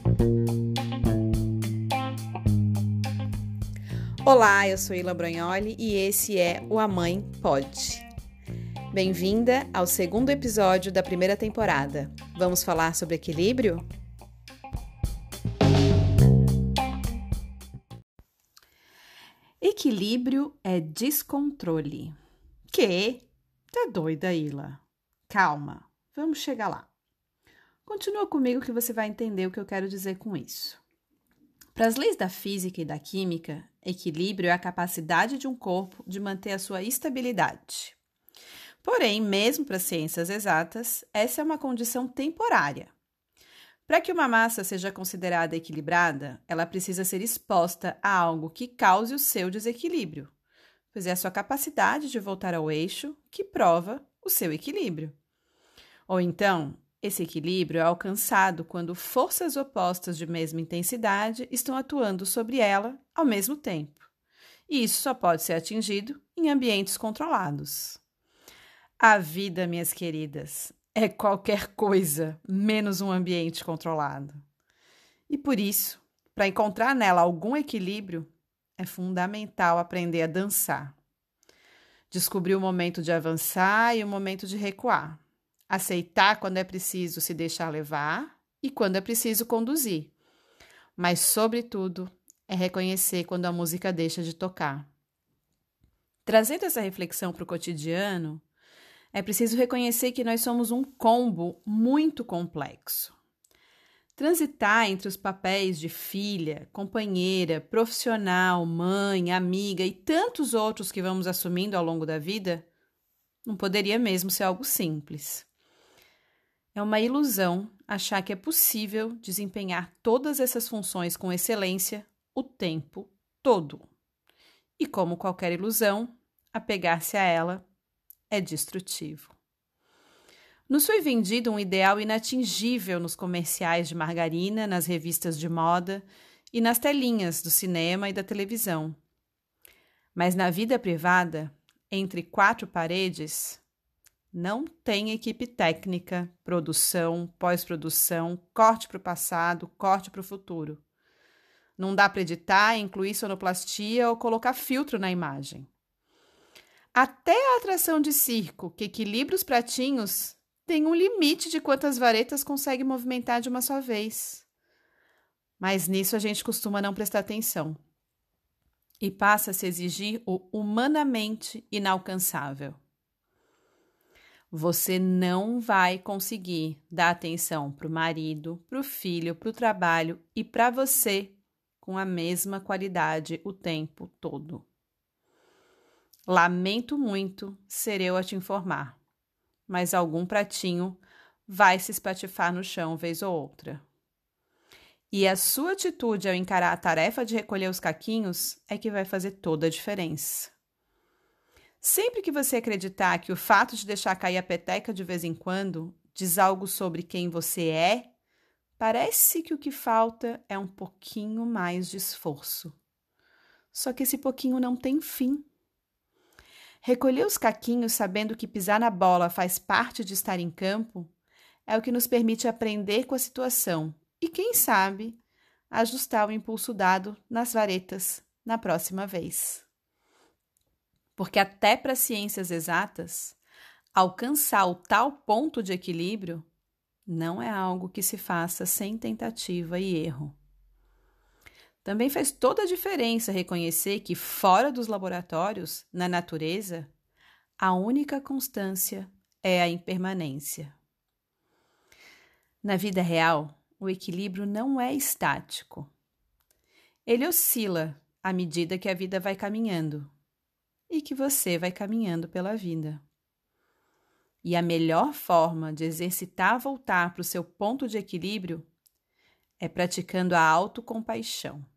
Olá, eu sou Ila Brognoli e esse é o A Mãe Pode. Bem-vinda ao segundo episódio da primeira temporada. Vamos falar sobre equilíbrio? Equilíbrio é descontrole. Que? Tá doida, Ila? Calma, vamos chegar lá. Continua comigo que você vai entender o que eu quero dizer com isso. Para as leis da física e da química, equilíbrio é a capacidade de um corpo de manter a sua estabilidade. Porém, mesmo para as ciências exatas, essa é uma condição temporária. Para que uma massa seja considerada equilibrada, ela precisa ser exposta a algo que cause o seu desequilíbrio, pois é a sua capacidade de voltar ao eixo que prova o seu equilíbrio. Ou então, esse equilíbrio é alcançado quando forças opostas de mesma intensidade estão atuando sobre ela ao mesmo tempo. E isso só pode ser atingido em ambientes controlados. A vida, minhas queridas, é qualquer coisa menos um ambiente controlado. E por isso, para encontrar nela algum equilíbrio, é fundamental aprender a dançar. Descobrir o momento de avançar e o momento de recuar. Aceitar quando é preciso se deixar levar e quando é preciso conduzir. Mas, sobretudo, é reconhecer quando a música deixa de tocar. Trazendo essa reflexão para o cotidiano, é preciso reconhecer que nós somos um combo muito complexo. Transitar entre os papéis de filha, companheira, profissional, mãe, amiga e tantos outros que vamos assumindo ao longo da vida, não poderia mesmo ser algo simples. É uma ilusão achar que é possível desempenhar todas essas funções com excelência o tempo todo. E como qualquer ilusão, apegar-se a ela é destrutivo. Nos foi vendido um ideal inatingível nos comerciais de margarina, nas revistas de moda e nas telinhas do cinema e da televisão. Mas na vida privada, entre quatro paredes, não tem equipe técnica, produção, pós-produção, corte para o passado, corte para o futuro. Não dá para editar, incluir sonoplastia ou colocar filtro na imagem. Até a atração de circo, que equilibra os pratinhos, tem um limite de quantas varetas consegue movimentar de uma só vez. Mas nisso a gente costuma não prestar atenção. E passa a se exigir o humanamente inalcançável. Você não vai conseguir dar atenção para o marido, para o filho, para o trabalho e para você com a mesma qualidade o tempo todo. Lamento muito ser eu a te informar, mas algum pratinho vai se espatifar no chão vez ou outra. E a sua atitude ao encarar a tarefa de recolher os caquinhos é que vai fazer toda a diferença. Sempre que você acreditar que o fato de deixar cair a peteca de vez em quando diz algo sobre quem você é, parece que o que falta é um pouquinho mais de esforço. Só que esse pouquinho não tem fim. Recolher os caquinhos sabendo que pisar na bola faz parte de estar em campo é o que nos permite aprender com a situação e, quem sabe, ajustar o impulso dado nas varetas na próxima vez. Porque até para ciências exatas, alcançar o tal ponto de equilíbrio não é algo que se faça sem tentativa e erro. Também faz toda a diferença reconhecer que fora dos laboratórios, na natureza, a única constância é a impermanência. Na vida real, o equilíbrio não é estático. Ele oscila à medida que a vida vai caminhando. E que você vai caminhando pela vida. E a melhor forma de exercitar voltar para o seu ponto de equilíbrio é praticando a autocompaixão.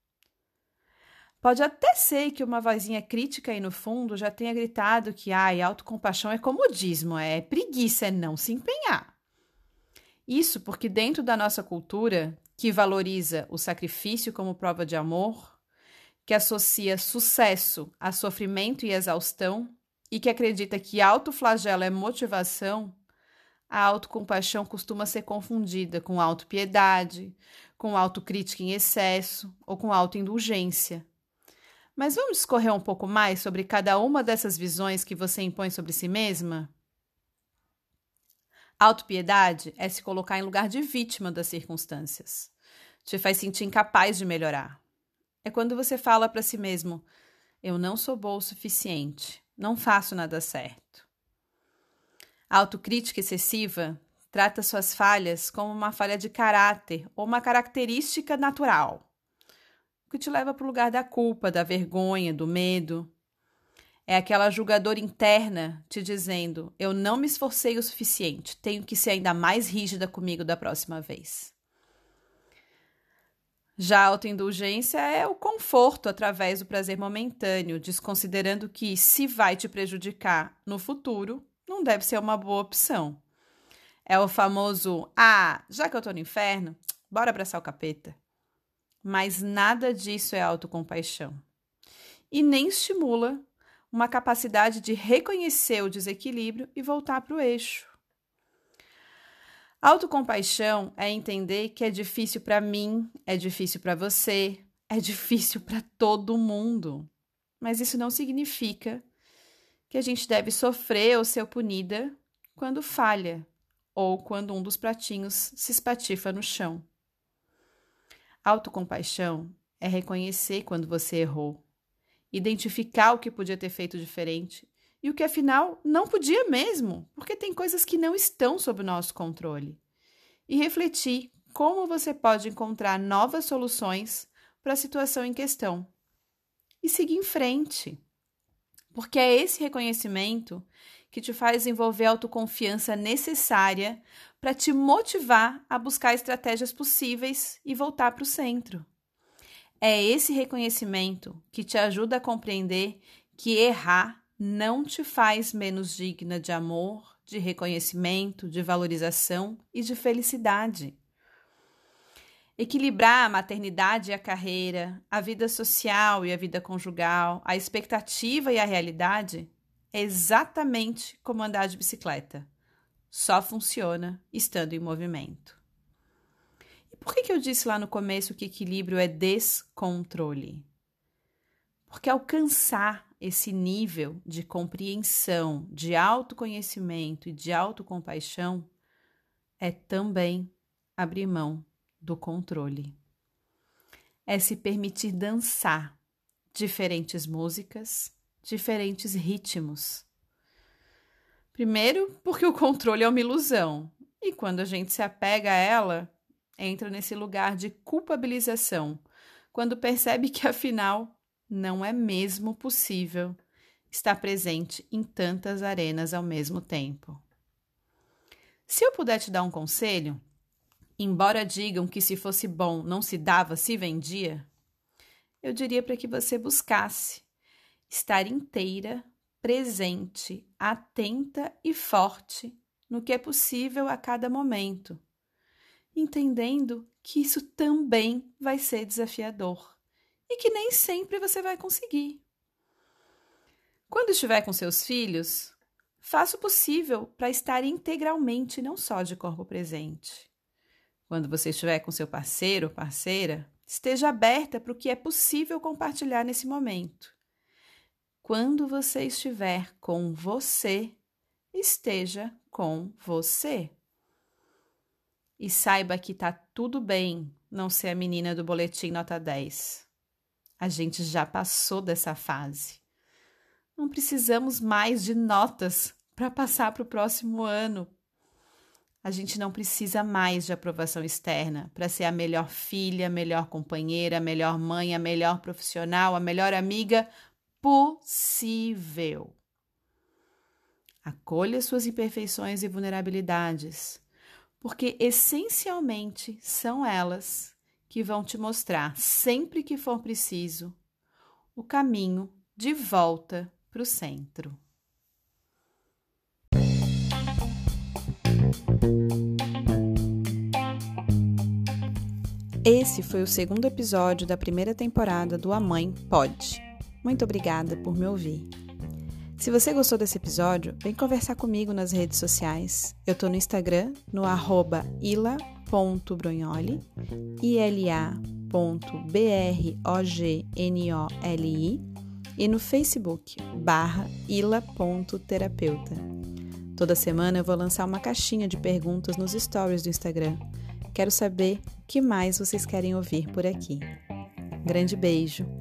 Pode até ser que uma vozinha crítica aí no fundo já tenha gritado que autocompaixão é comodismo, é preguiça, é não se empenhar. Isso porque dentro da nossa cultura, que valoriza o sacrifício como prova de amor, que associa sucesso a sofrimento e exaustão e que acredita que autoflagelo é motivação, a autocompaixão costuma ser confundida com autopiedade, com autocrítica em excesso ou com autoindulgência. Mas vamos discorrer um pouco mais sobre cada uma dessas visões que você impõe sobre si mesma? Autopiedade é se colocar em lugar de vítima das circunstâncias. Te faz sentir incapaz de melhorar. É quando você fala para si mesmo: eu não sou boa o suficiente, não faço nada certo. A autocrítica excessiva trata suas falhas como uma falha de caráter ou uma característica natural, o que te leva para o lugar da culpa, da vergonha, do medo. É aquela julgadora interna te dizendo: eu não me esforcei o suficiente, tenho que ser ainda mais rígida comigo da próxima vez. Já a autoindulgência é o conforto através do prazer momentâneo, desconsiderando que, se vai te prejudicar no futuro, não deve ser uma boa opção. É o famoso: já que eu tô no inferno, bora abraçar o capeta. Mas nada disso é autocompaixão. E nem estimula uma capacidade de reconhecer o desequilíbrio e voltar para o eixo. Autocompaixão é entender que é difícil para mim, é difícil para você, é difícil para todo mundo. Mas isso não significa que a gente deve sofrer ou ser punida quando falha ou quando um dos pratinhos se espatifa no chão. Autocompaixão é reconhecer quando você errou, identificar o que podia ter feito diferente e o que afinal não podia mesmo, porque tem coisas que não estão sob o nosso controle. E refletir como você pode encontrar novas soluções para a situação em questão. E seguir em frente. Porque é esse reconhecimento que te faz desenvolver a autoconfiança necessária para te motivar a buscar estratégias possíveis e voltar para o centro. É esse reconhecimento que te ajuda a compreender que errar não te faz menos digna de amor, de reconhecimento, de valorização e de felicidade. Equilibrar a maternidade e a carreira, a vida social e a vida conjugal, a expectativa e a realidade é exatamente como andar de bicicleta. Só funciona estando em movimento. E por que eu disse lá no começo que equilíbrio é descontrole? Porque alcançar esse nível de compreensão, de autoconhecimento e de autocompaixão é também abrir mão do controle. É se permitir dançar diferentes músicas, diferentes ritmos. Primeiro, porque o controle é uma ilusão, e quando a gente se apega a ela, entra nesse lugar de culpabilização, quando percebe que afinal não é mesmo possível estar presente em tantas arenas ao mesmo tempo. Se eu puder te dar um conselho, embora digam que se fosse bom não se dava, se vendia, eu diria para que você buscasse estar inteira, presente, atenta e forte no que é possível a cada momento, entendendo que isso também vai ser desafiador e que nem sempre você vai conseguir. Quando estiver com seus filhos, faça o possível para estar integralmente, não só de corpo presente. Quando você estiver com seu parceiro ou parceira, esteja aberta para o que é possível compartilhar nesse momento. Quando você estiver com você, esteja com você. E saiba que tá tudo bem não ser a menina do boletim nota 10. A gente já passou dessa fase. Não precisamos mais de notas para passar para o próximo ano. A gente não precisa mais de aprovação externa para ser a melhor filha, a melhor companheira, a melhor mãe, a melhor profissional, a melhor amiga possível. Acolha suas imperfeições e vulnerabilidades, porque essencialmente são elas que vão te mostrar, sempre que for preciso, o caminho de volta para o centro. Esse foi o segundo episódio da primeira temporada do A Mãe Pode. Muito obrigada por me ouvir. Se você gostou desse episódio, vem conversar comigo nas redes sociais. Eu tô no Instagram, no @ila.brognoli, ila.brognoli, e no Facebook, /ila.terapeuta. Toda semana eu vou lançar uma caixinha de perguntas nos stories do Instagram. Quero saber o que mais vocês querem ouvir por aqui. Grande beijo!